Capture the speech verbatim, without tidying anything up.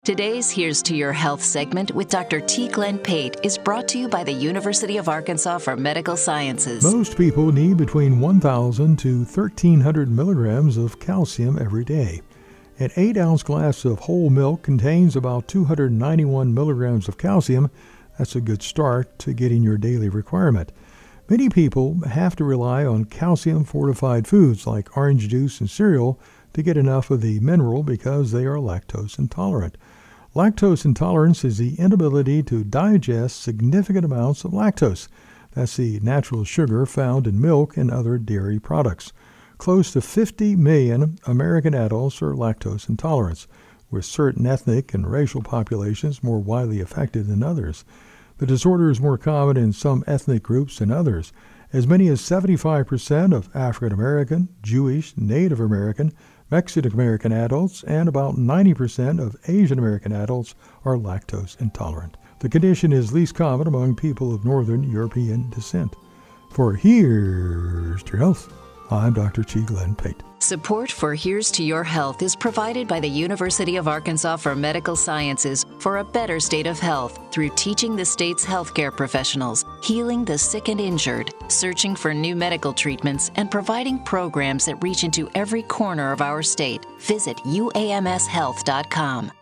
Today's Here's to Your Health segment with Doctor T. Glenn Pate is brought to you by the University of Arkansas for Medical Sciences. Most people need between one thousand to thirteen hundred milligrams of calcium every day. An eight ounce glass of whole milk contains about two hundred ninety-one milligrams of calcium. That's a good start to getting your daily requirement. Many people have to rely on calcium-fortified foods like orange juice and cereal to get enough of the mineral because they are lactose intolerant. Lactose intolerance is the inability to digest significant amounts of lactose. That's the natural sugar found in milk and other dairy products. Close to fifty million American adults are lactose intolerant, with certain ethnic and racial populations more widely affected than others. The disorder is more common in some ethnic groups than others. As many as seventy-five percent of African American, Jewish, Native American, Mexican American adults, and about ninety percent of Asian American adults are lactose intolerant. The condition is least common among people of Northern European descent. For Here's to Your Health, I'm Doctor T. Glenn Pate. Support for Here's to Your Health is provided by the University of Arkansas for Medical Sciences for a better state of health through teaching the state's healthcare professionals, healing the sick and injured, searching for new medical treatments, and providing programs that reach into every corner of our state. Visit U A M S health dot com.